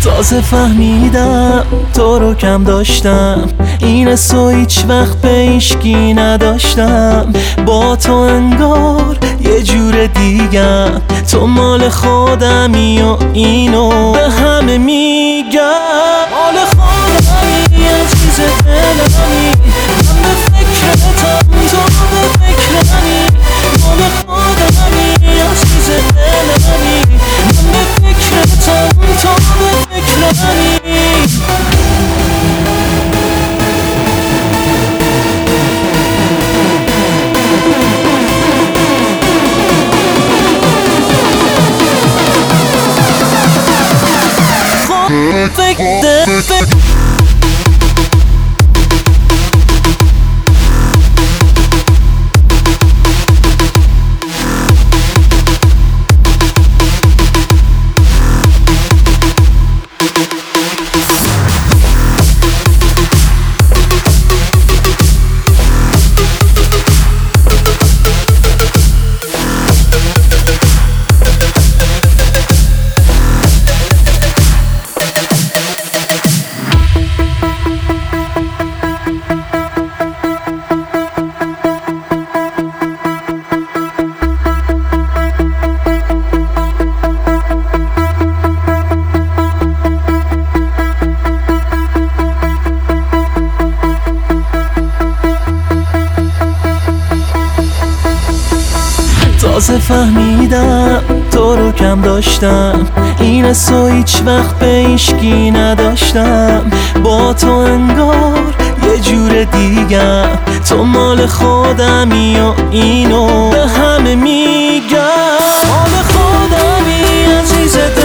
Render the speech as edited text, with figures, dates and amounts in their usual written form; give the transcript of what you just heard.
تازه فهمیدم تو رو کم داشتم، این حسو هیچ وقت به هیچکی نداشتم. با تو انگار یه جور دیگم، تو مال خودمی و اینو به همه میگم. مال خودمی عزیز دلمی، من به فکرتم تو به فکرمی. مال خودمی عزیز دلمی، من به فکرتم تو به فکرمی. تازه فهمیدم تو رو کم داشتم، این حسو هیچ وقت به هیچکی نداشتم. با تو انگار یه جور دیگم، تو مال خودمی و اینو به همه میگم. مال خودمی عزیز